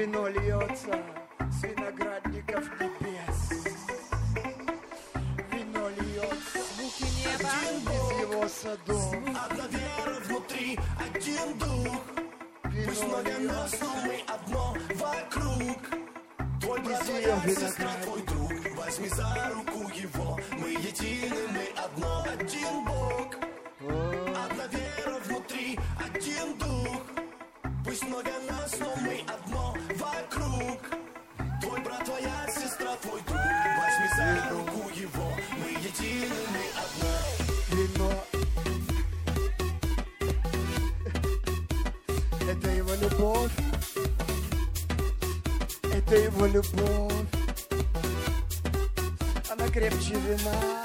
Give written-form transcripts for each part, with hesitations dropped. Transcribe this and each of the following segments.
Вино льется с виноградников небес. Вино льется Звуки неба. из его садов. Одна вера внутри, один дух. Пусть много нас, но мы одно вокруг. Твой брат, твоя сестра, твой друг. Возьми за руку его. Мы едины, мы одно, один Бог. Одна вера внутри, один дух. Пусть много нас, но мы одно вокруг. Твой брат, твоя сестра, твой друг. Возьми за руку его. Мы едины, мы одно. Вино. Это его любовь. Это его любовь. Она крепче вина.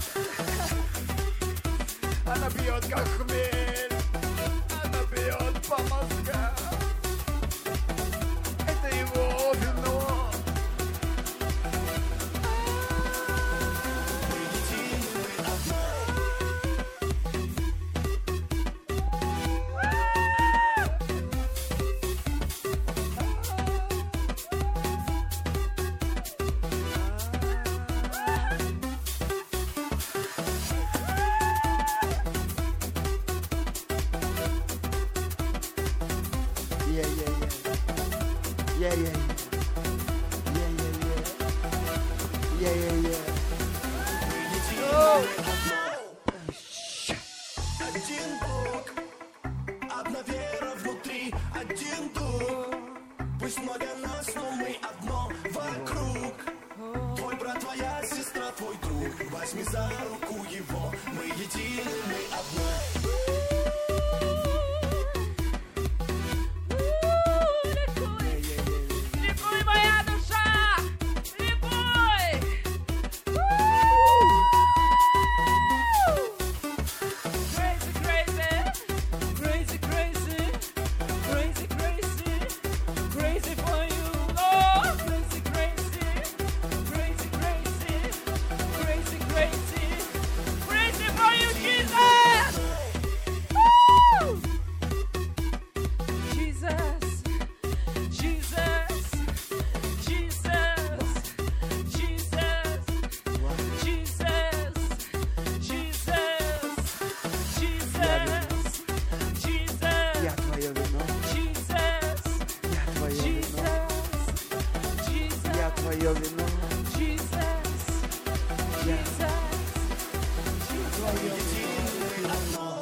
Она бьет как хмель. Она бьет по мозгам. Это его вино. Мы едины, мы одно. Один Бог, одна вера внутри, один дух. Пусть много нас, но мы одно вокруг. Твой брат, твоя сестра, твой друг. Возьми за руку его. Мы едины, мы одно. Ликуй, моя душа! Ликуй! Crazy, crazy, crazy, crazy, crazy, crazy, crazy for you, Lord. Crazy, crazy, crazy, crazy, crazy, crazy, crazy for you, Jesus! Woo! Jesus, Jesus, Jesus, Jesus, Jesus, Jesus, Jesus, Я твое вино. Jesus, Я твое вино. Jesus, Я твое вино. Jesus, Jesus, Твое вино.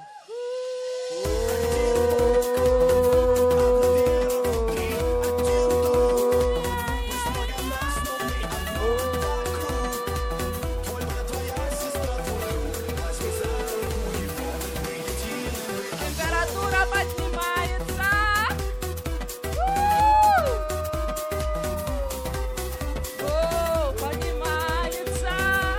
Пусть много нас, но мы одно вокруг. Твой брат, твоя сестра, твой друг. Возьми за руку его. Мы едины, мы одно. температура поднимается. О, поднимается.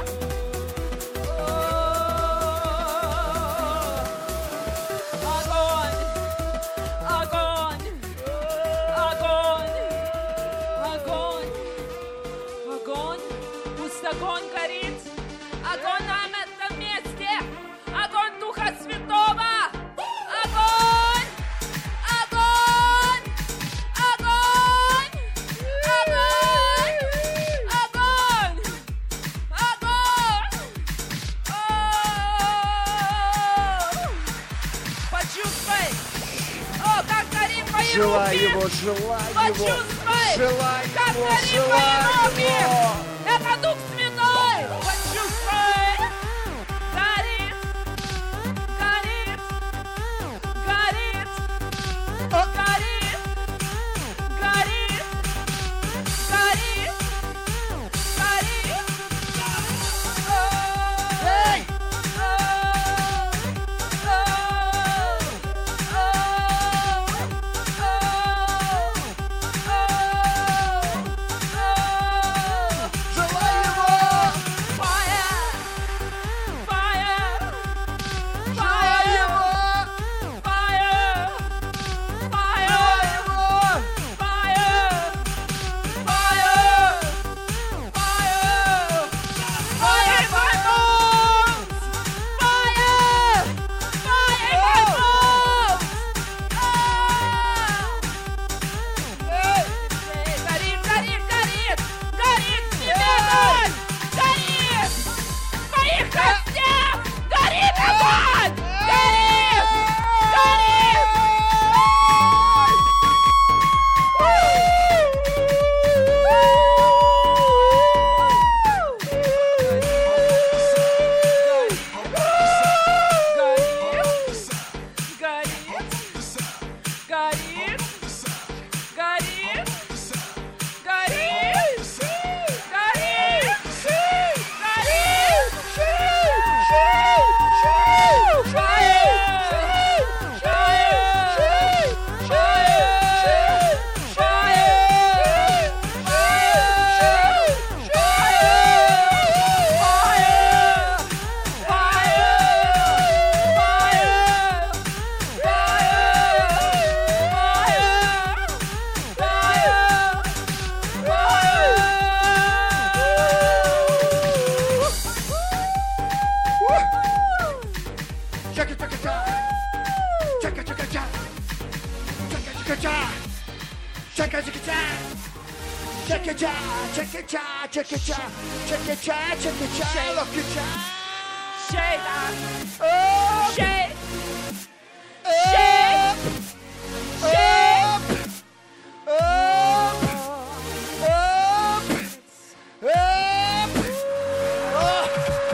Огонь, огонь, огонь, огонь, огонь. Пусть огонь горит. Огонь на этом месте. Огонь Духа Святого. Огонь! Огонь! Огонь! Огонь! Огонь! Огонь! О! Почувствуй! О, как горит твои Желай руки! его, желай его. Почувствуй! Желай Как его, горит твои желай руки! его. Это Дух Святой! Почувствуй! Горит! Горит! Горит! Горит! Горит! Горит! Горит! Эй! Желай его. Chaka chaka cha. Chaka cha, chaka cha, chaka cha, chaka cha, chaka cha, look at cha. Shake that. Up, Shake. up, Shake. up, up, up, up.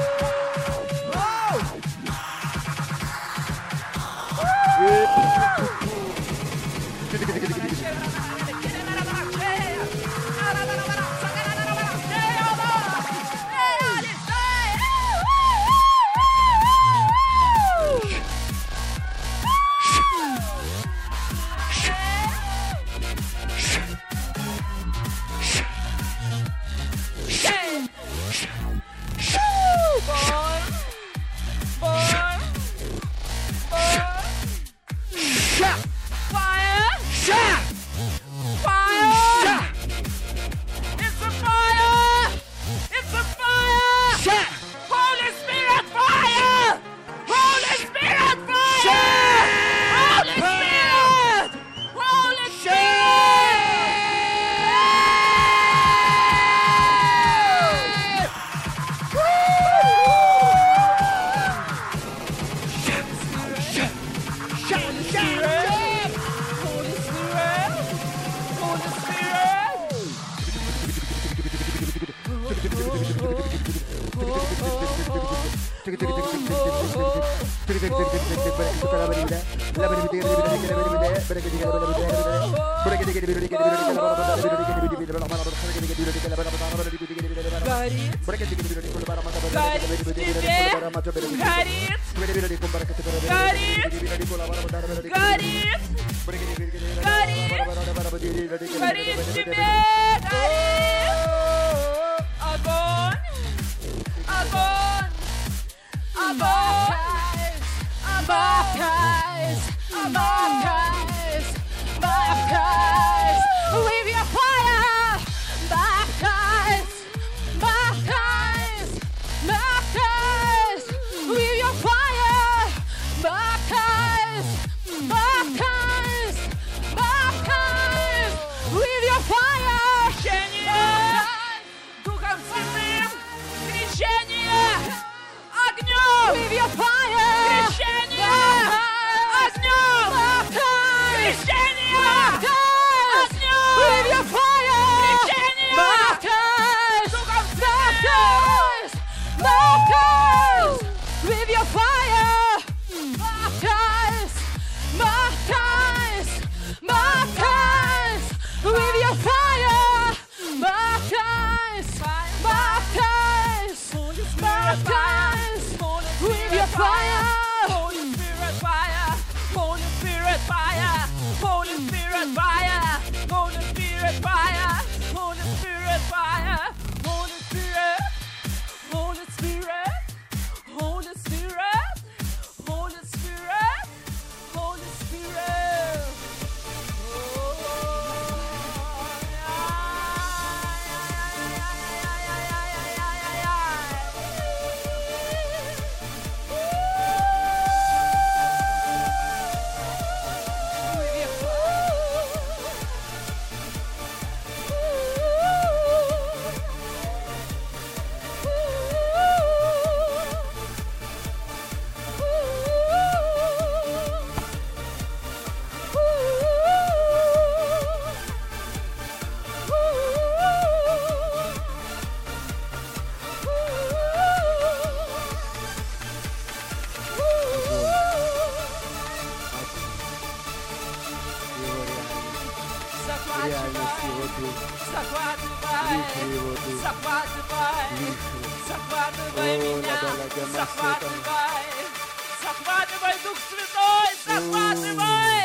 Захватывай меня, захватывай, захватывай, Дух Святой, захватывай,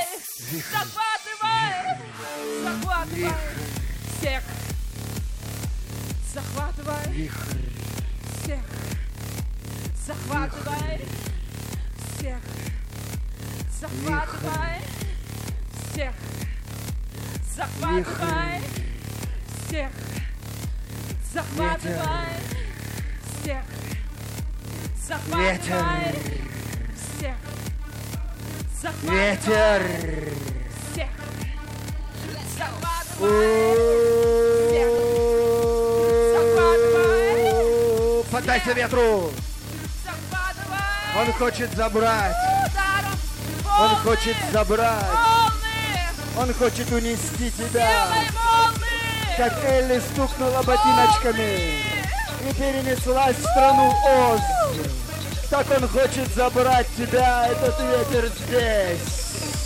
захватывай, захватывай всех, захватывай всех, захватывай всех, захватывай всех, захватывай всех, захватывай всех, захватывай всех, захватывай всех, Поддайся ветру. Он хочет забрать. Он хочет забрать. Он хочет унести тебя. Как Элли стукнула ботиночками и перенеслась в страну Оз. Так он хочет забрать тебя, этот ветер здесь.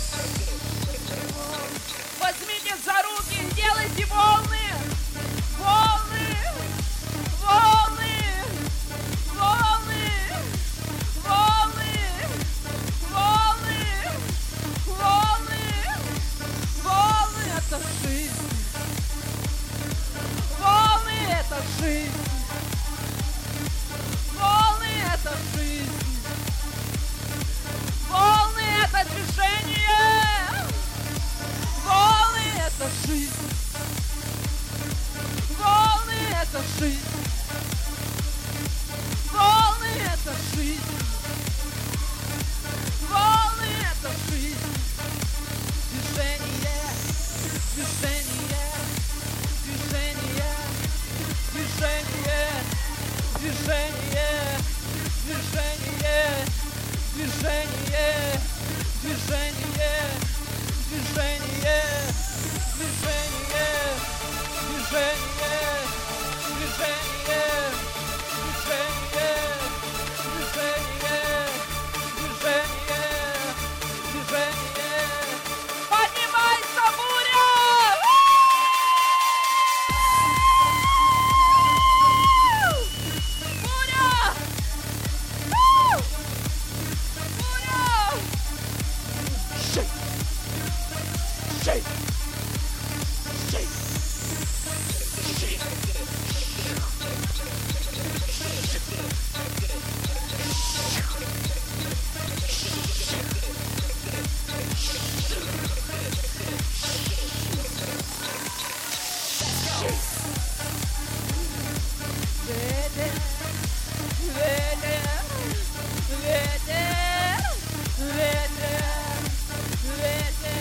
Возьмите за руки, делайте волны! Волны! Волны! Волны! Волны! Волны! Волны! Волны! Это жизнь! Волны — это жизнь! Волны — это жизнь! Волны — это движение! Волны — это жизнь! Волны — это жизнь! Волны — это жизнь! Волны — это жизнь! Движение! Движение! Движение! Движение! Движение! Движение! Движение! Движение! Движение! Движение! Движение! Движение! Движение! Поднимайся, буря! Буря! Буря! Shake! Shake! Shake! Ветер, ветер, ветер, ветер, ветер,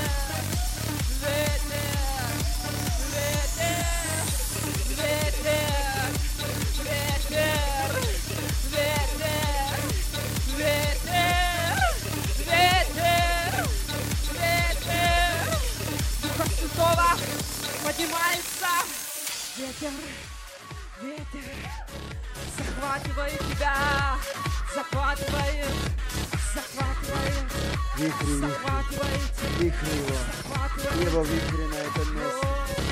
ветер, ветер, ветер, ветер, ветер, ветер, ветер. Духа Святого поднимается. Ветер, ветер, захватывает тебя, захватывает, захватывает, Вихри, вихри, захватывает, вихри его. захватывает. Его вихри на этом месте.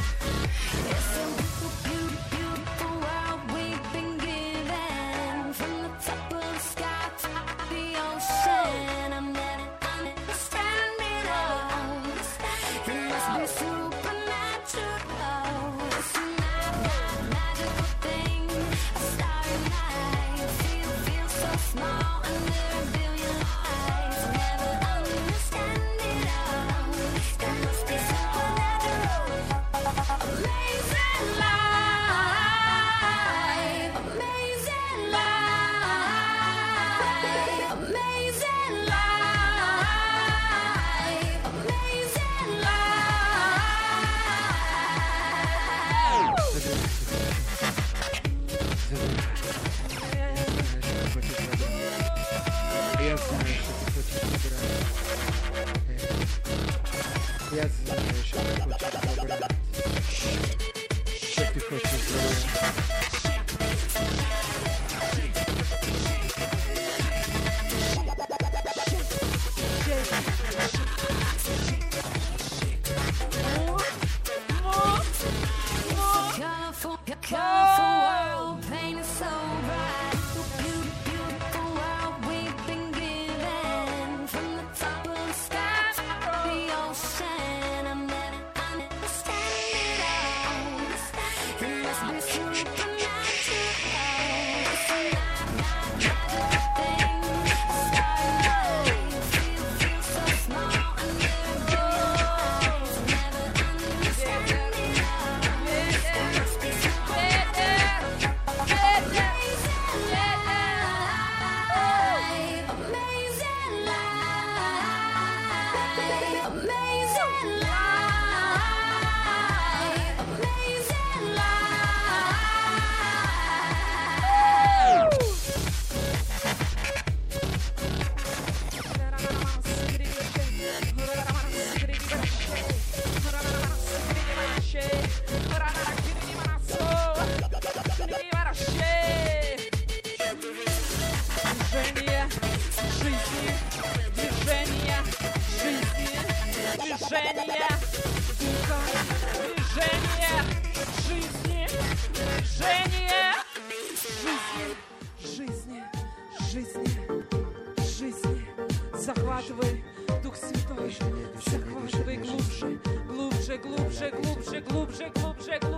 Я знаю, что ты хочешь забрать. Я знаю, что ты хочешь забрать. Что ты хочешь забрать? Colorful world painted so bright. Beautiful world we've been given. From the top of the sky to the ocean. I never stand it all. It must be supernatural.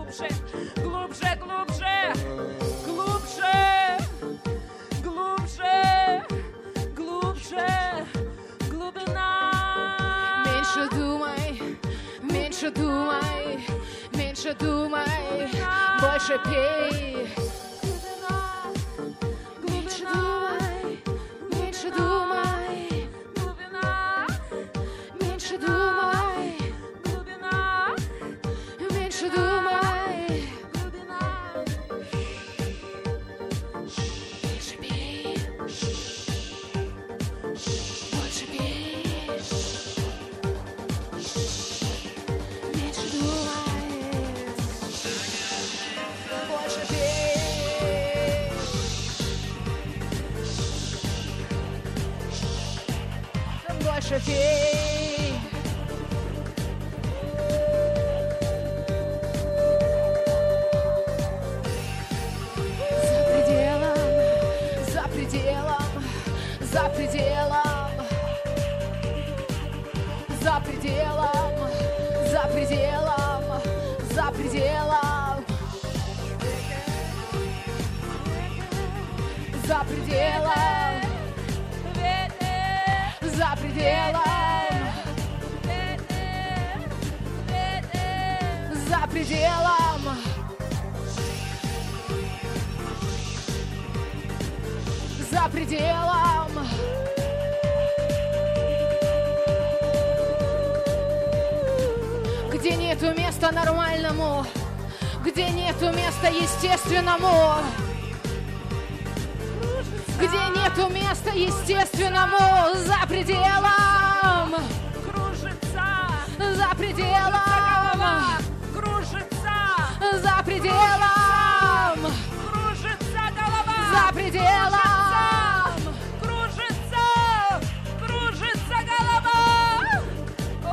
глубже, глубже, глубже, глубже, глубже, глубже, глубина. Меньше думай, меньше думай, меньше думай, больше пей. Меньше думай, меньше думай, Глубина, меньше думай, глубина, меньше думай. глубина. Меньше пей, больше пей. Меньше думай, больше пей. Больше пей. За пределом, за пределом, за пределом, за пределом, за пределом, за пределом, за пределом, за пределом, за пределом. За пределом. Где нету места нормальному, где нету места естественному, где нету места естественному, за пределом, Кружится, за пределом, кружится, за пределом, кружится голова, за пределом. кружится, кружится голова. О,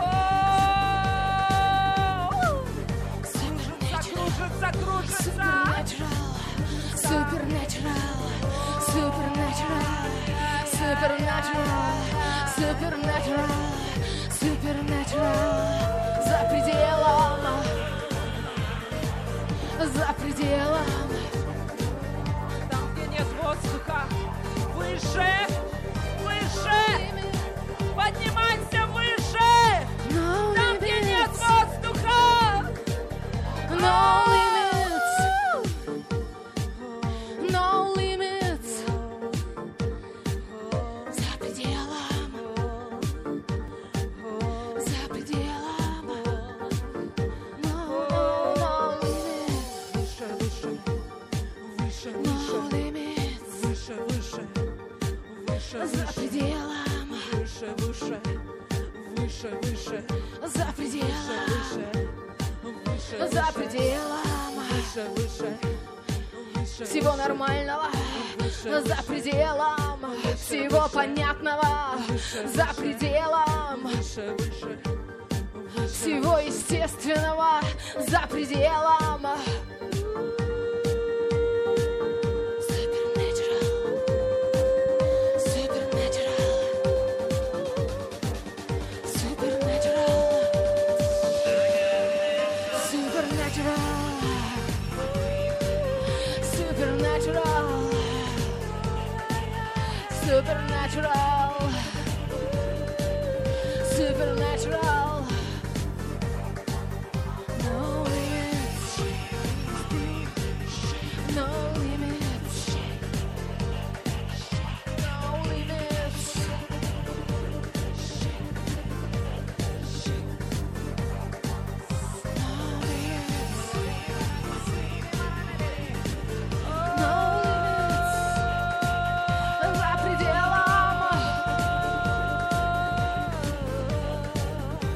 кружится, кружится. Supernatural, supernatural, supernatural, supernatural, supernatural, за пределом, за пределом. Там, где нет воздуха, выше, выше, поднимайся выше. No Там, где нет limits, воздуха, no limits, no limits, за пределом, за пределом, no limits, выше, выше, выше, no limits, выше, выше, выше, за пределом, выше, выше, выше, выше, за пределом, выше, за пределом выше, выше, выше, всего нормального, за пределом всего понятного, за пределом выше, выше, всего естественного, за пределом. Supernatural, supernatural, no limits, no limits, no limits, за пределом,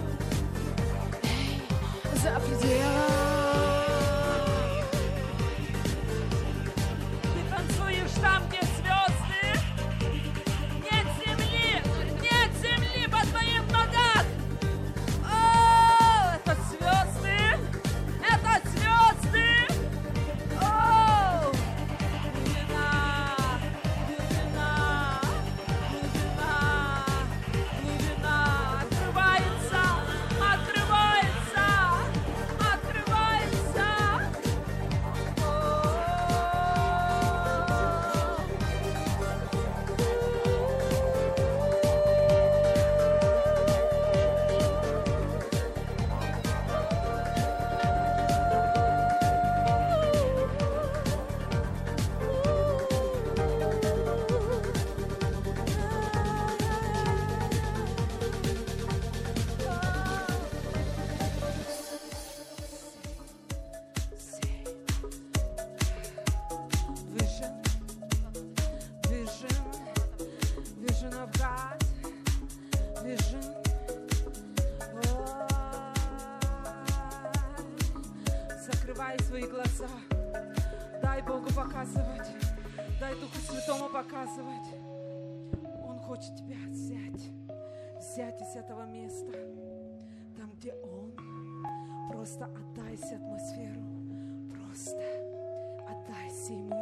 закрывай свои глаза. Дай Богу показывать, дай Духу Святому показывать. Он хочет тебя взять из этого места, там, где Он. Просто отдайся атмосферу, просто отдайся Ему.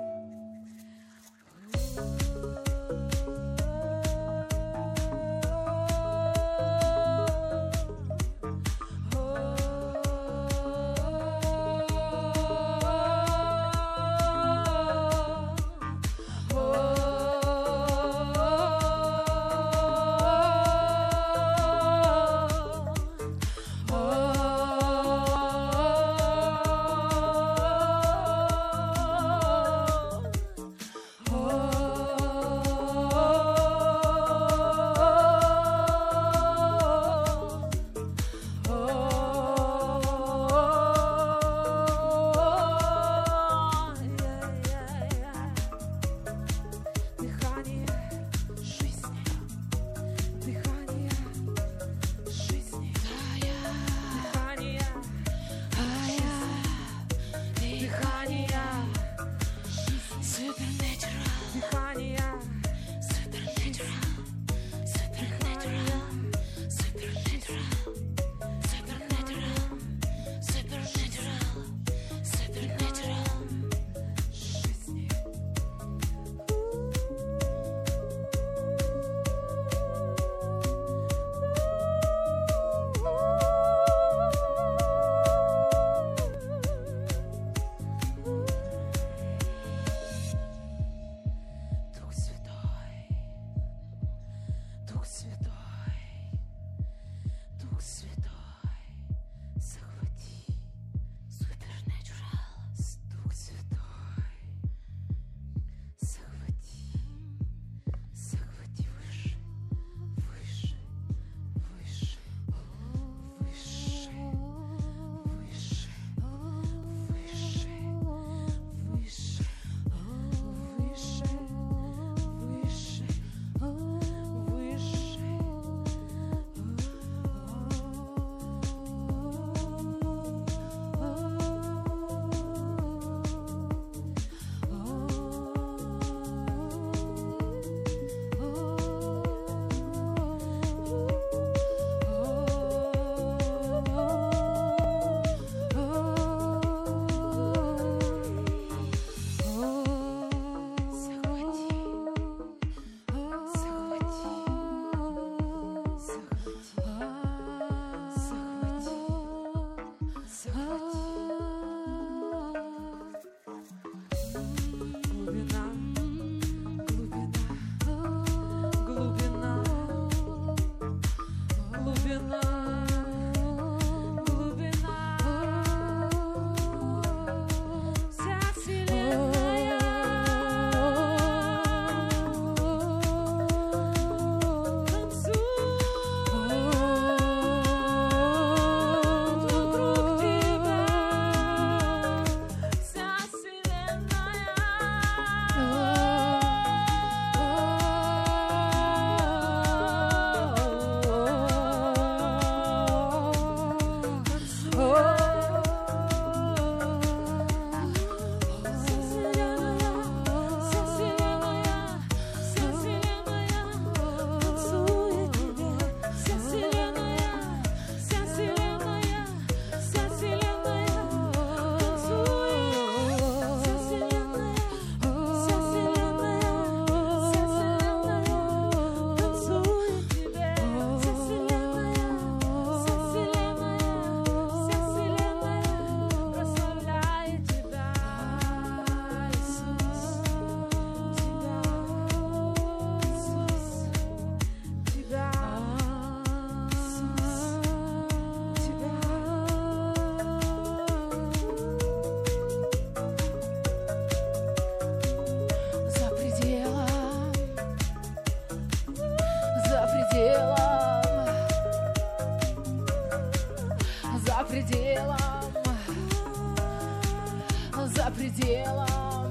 за пределом,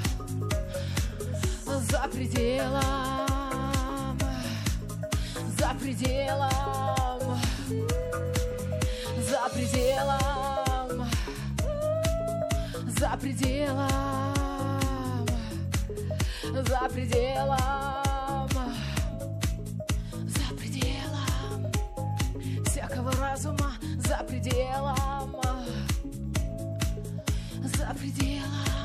за пределом, за пределом, за пределом, за пределом, за пределом, за пределом всякого разума, за пределом, за пределом.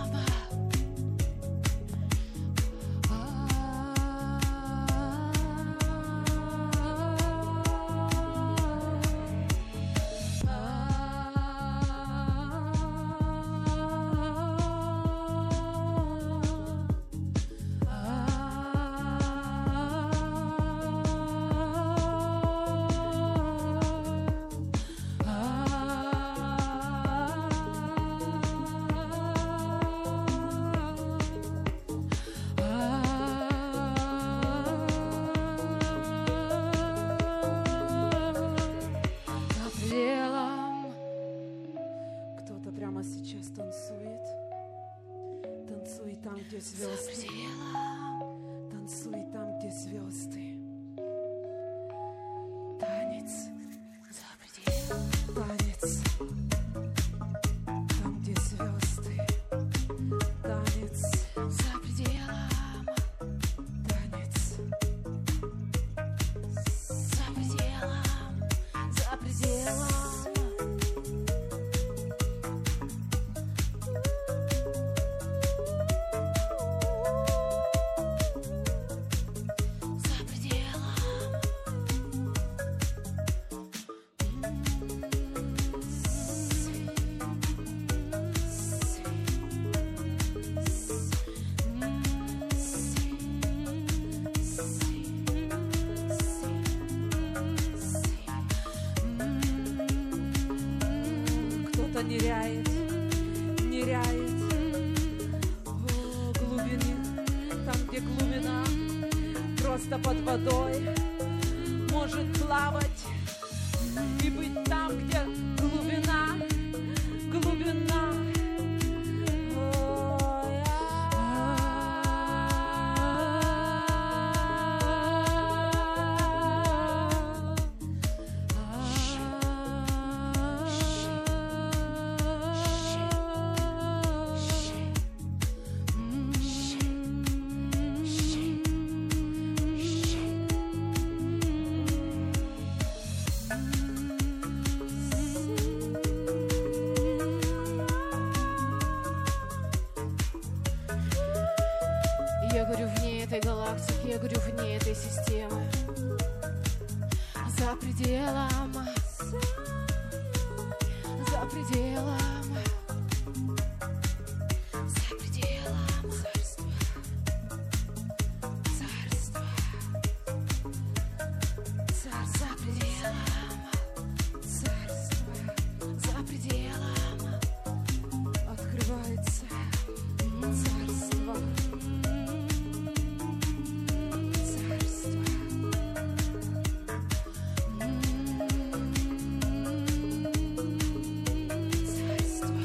Звезды. Танцуй там, где звезды. Танец за пределом. Танец там, где звезды. Танец за пределом. Танец за пределом. За пределом. Ныряет, ныряет, о, глубины, там, где глубина, просто под водой может плавать и быть там, где глубина, глубина. Я говорю, вне этой галактики, я говорю, вне этой системы, за пределом, за пределом, за пределом, царство, царство, царь за пределом, царство, за пределом, открывается царство. Царство.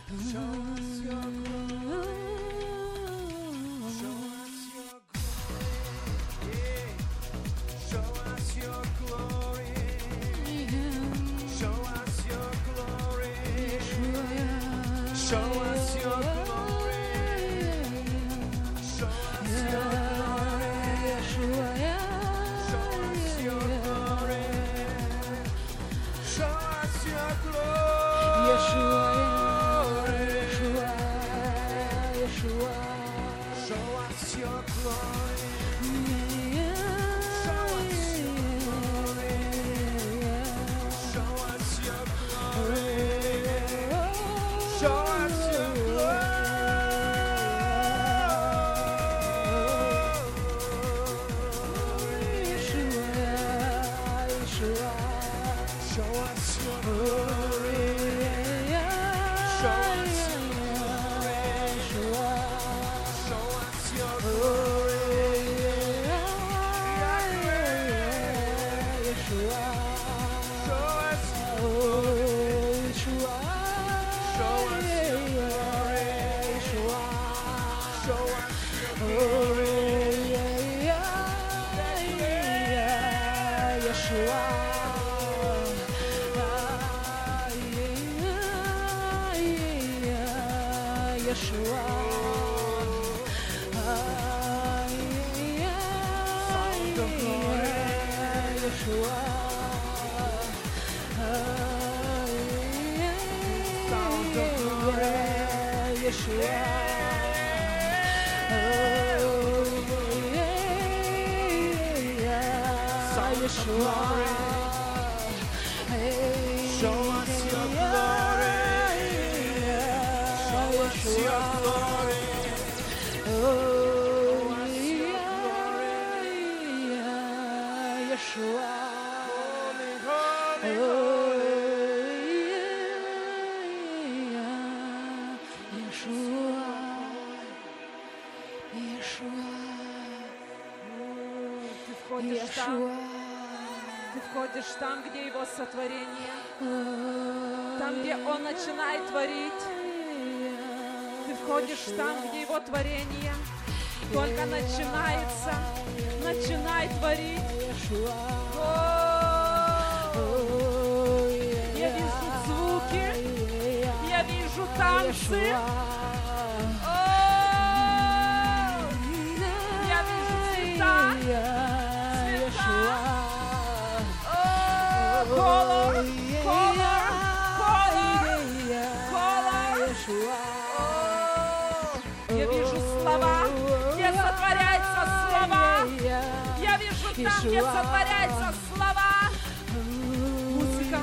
Ты входишь там, где Его сотворение, там, где Он начинает творить. Ты входишь там, где Его творение только начинается, начинай творить. Я вижу звуки, я вижу танцы. Я вижу цвета. Color. Я вижу слова, где сотворяются слова. Я вижу там, где сотворяются слова. Музыка,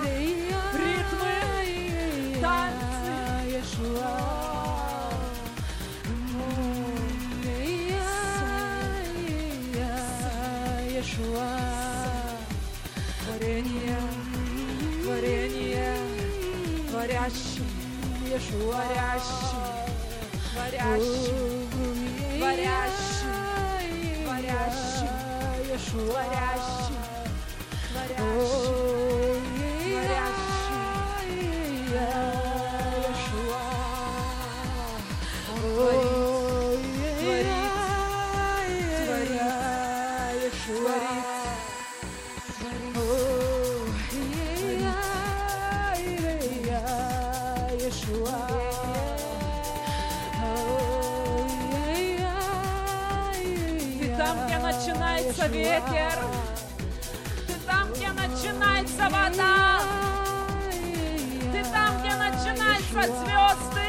ритмы, танцы. Творение, творящий, творящий, творящий, творящий, творящий, творящий, начинается ветер, ты там, где начинается вода, ты там, где начинаются звезды.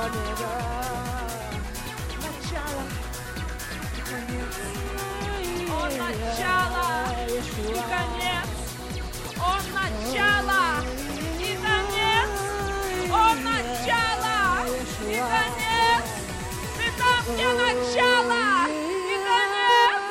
омега. Начало и конец. Он начало и конец. Он начало и конец. Он начало и конец. Ты там, где начало и конец.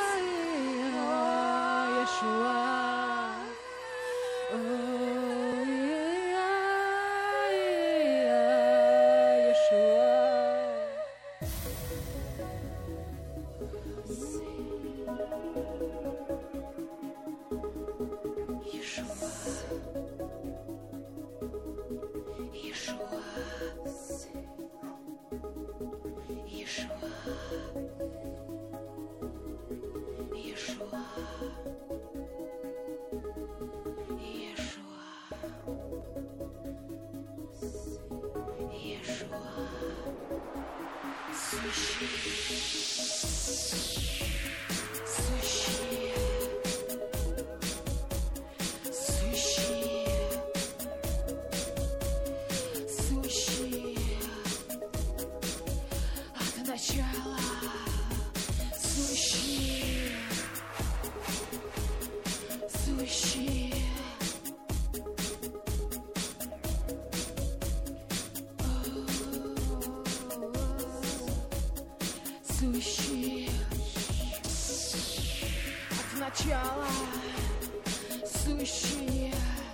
Сущий от начала, сущий.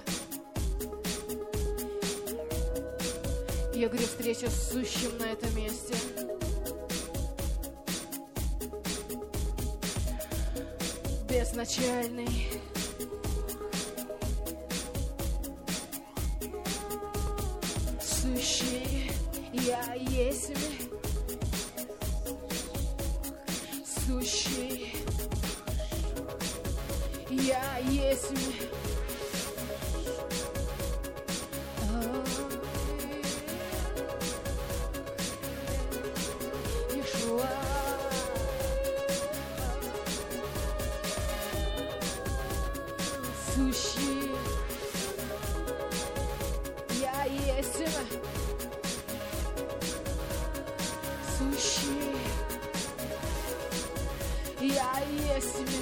Я говорю, встреча с сущим на этом месте. Безначальный. Сущий я есть. Сущий я есть. Иешуа. Сущий я есть. Сущий я есть.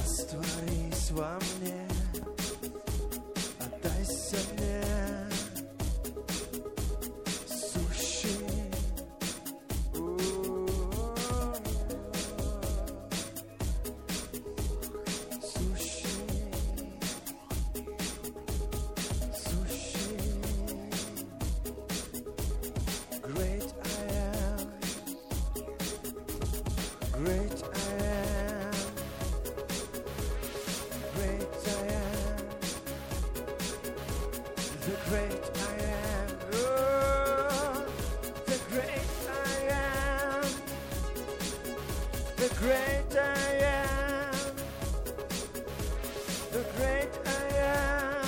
Растворись во мне, отдайся мне, сущий. Great I am, great I am, great I am, the great I am, oh, the great I am, the great I am, the great I am.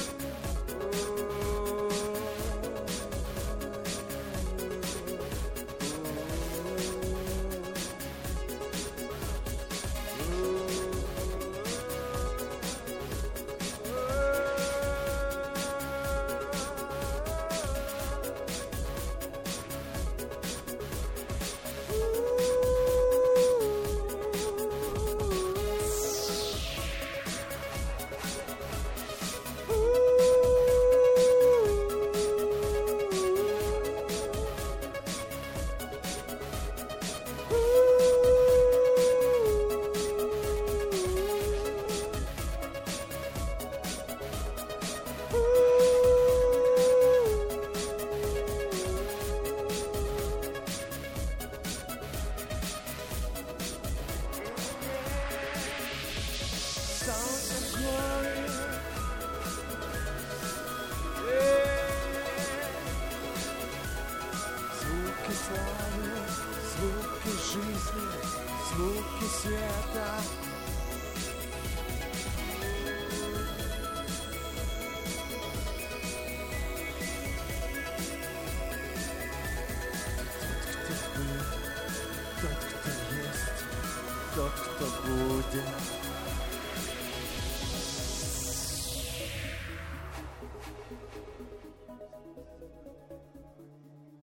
Sounds of glory, звуки славы, звуки жизни, звуки света. Тот, кто был, тот, кто есть, тот, кто будет.